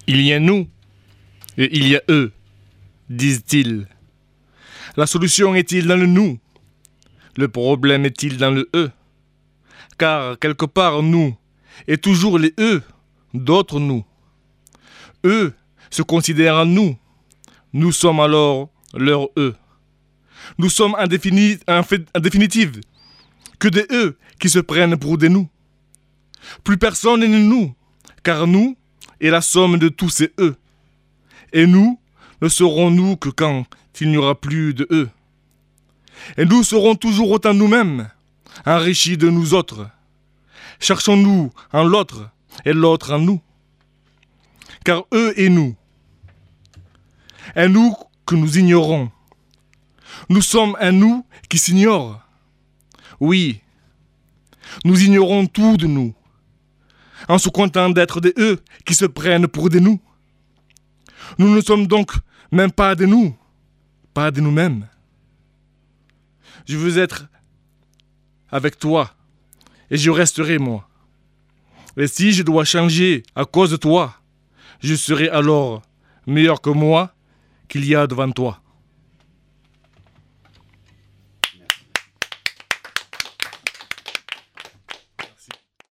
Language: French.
Il y a nous et il y a eux, disent-ils. La solution est-il dans le nous? Le problème est-il dans le eux? Car quelque part nous et toujours les eux d'autres nous. Eux se considèrent nous sommes alors leur eux. Nous sommes en définitive que des eux qui se prennent pour des nous. Plus personne n'est nous, car nous est la somme de tous ces eux. Et nous ne serons nous que quand il n'y aura plus de eux. Et nous serons toujours autant nous-mêmes, enrichis de nous autres. Cherchons-nous en l'autre et l'autre en nous. Car eux et nous que nous ignorons. Nous sommes un nous qui s'ignore. Oui, nous ignorons tout de nous, en se contentant d'être des eux qui se prennent pour des nous. Nous ne sommes donc même pas de nous, pas de nous-mêmes. Je veux être avec toi, et je resterai moi. Et si je dois changer à cause de toi, je serai alors meilleur que moi qu'il y a devant toi.